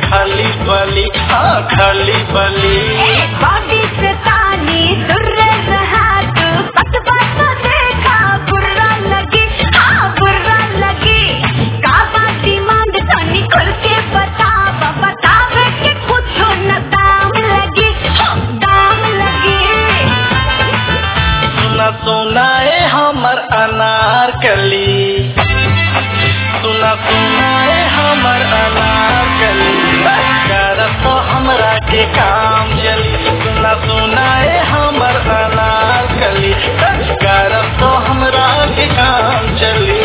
खाली बली, हाँ खाली बली। बागी से तानी दूर रहा तू, पतवा तो देखा बुरा लगी, हाँ बुरा लगी। काबा डिमांड तानी खुल के बतावा, बतावे के कुछ न दाम लगी, दाम लगी। सुना सुनाए हमर अनारकली, सुना सुनाए हमर अनारकली, करब तो हमरा के काम चली। सुना सुनाए हमर अनारकली, करब तो हमरा के काम चली।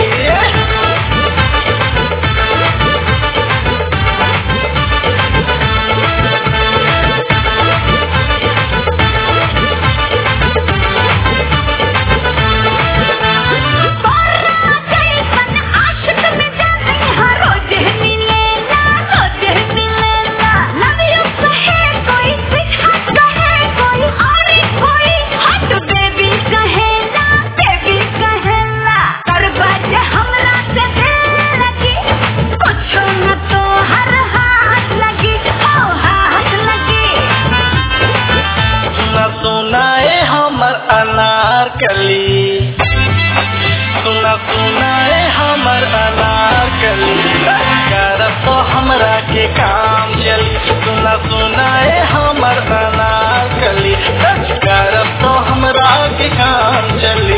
अनारकली, सुना सुनाए हमर अनारकली, करब तो हमरा के काम चली। सुना सुनाए हमर अनारकली, करब तो हमरा के काम चली।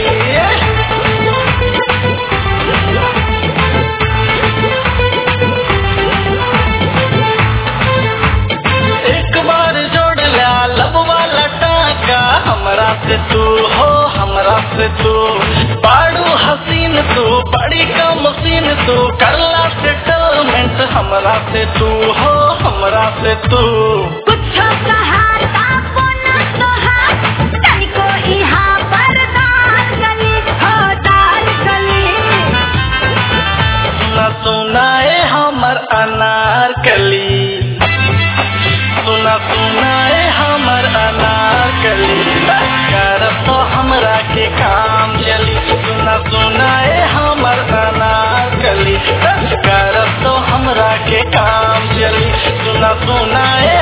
एक बार जोड़ ला लब वाला टाका, हमरा से तू हो हमरा से तू, बाड़ू हसीन तू बड़ी कम सीन तू, करला सेटलमेंट हमरा से तू हो हमरा से तू। कुछ कहाता पोना तोहार, तनिको इहाँ बर्दाश्त कली, हो दाल कली। सुना सुनाए हमर अनारकली, सुना सुनाए हमर अनारकली, करब तो हमरा के काम चली। सुना सुनाए हमर अनारकली, करब तो हमरा के काम चली। सुना सुनाए